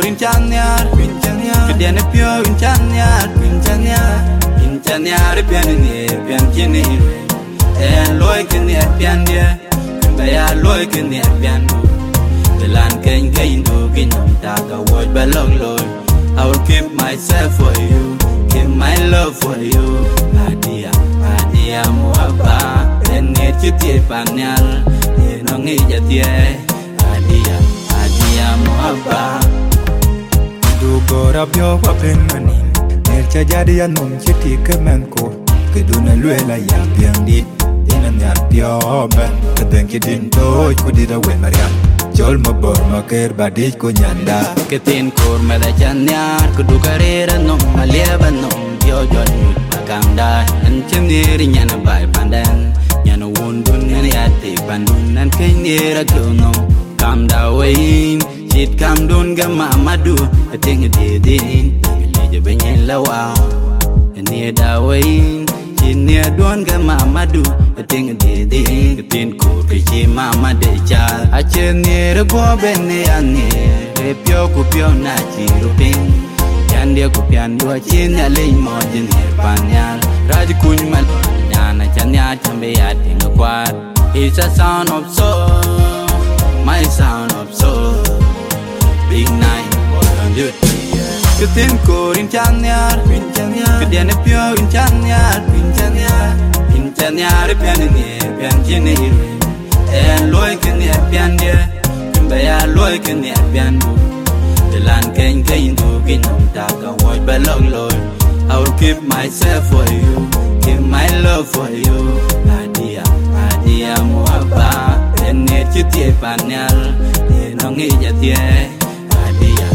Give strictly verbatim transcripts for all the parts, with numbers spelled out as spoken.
korin chanyar kediane pio in chanyar in chanyar in chanyar pian ni pian chini en loy kini pian dia baya loy kini pian du delan ken ken du kin ta ka wo balong loy I will keep myself for you, keep my love for you. Adia, adia muaba, ene chiti panyal, enongi jatie. Adia, adia muaba. Du gora bio wa pen manin, nercha jadi anum chiti kemenko, keduna luela ya piang dit, ina nyar bio ben, kedeng kidin toy kudira wen mariam. Jol mabor maker badij ko nyanda ketin kor meda chanyar kudu karera no alieba no yo jol makanda en chimniri nyana bai pandan nyana wundun nyana yati pandun nan kenyera klono kam da wain shit kam dun ga mamadu ating dedin leje benyen lawa eni da wain Ini aduan ke mamadu, ting dede, tin ku kici mama deja. Aceh ni rego bene ane, repio ku pio na ciruping. Yan dia ku pian dua cin ya lei mo jenis panyal. Raja kuny mal, nyana chanya chambe ya ting kuat. It's a sound of soul, my sound of soul. Big night, boy on duty. Ketin korin chanyar, kediane pio in chanyar, in chanyar, in chanyar pian ni pian chini, en loy kini pian dia, baya loy kini pian du, delan ken ken du kin ta ka wo balong loy. I will keep myself for you, keep my love for you. Adia, adia muaba, ene chiti panyal, enongi jatie. Adia.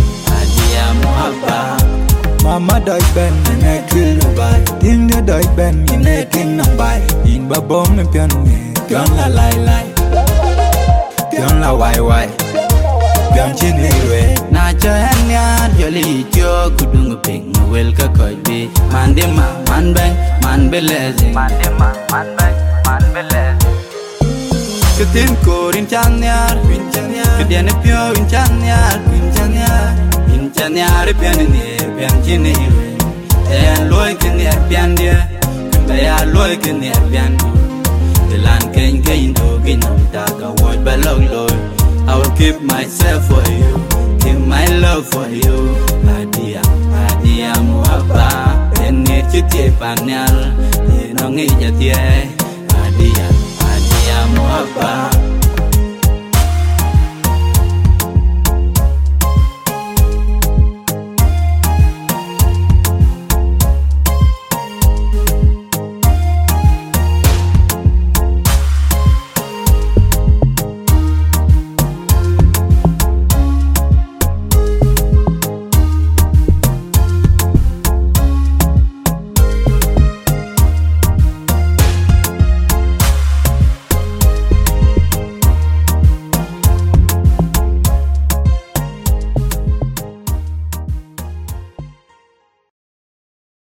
Mama doi ben ine kill bai Tinga doi ben ine king nang bai In ba bom me pian me Pian la lai lai Pian la wai wai Pian chin li we Na cho hen ya joli cho kudung ping wel ka koi bi Mande ma man bang man beleze Mande ma man bang man beleze Ketin korin chanyar kediane pio in chanyar in chanyar in chanyar pian ni pian chini en loy kini pian dia baya loy kini pian du delan ken ken du kin ta ka wo balong loy I will keep myself for you, keep my love for you. Adia, adia muaba, ene chiti panyal, enongi jatie. Adia, adia muaba.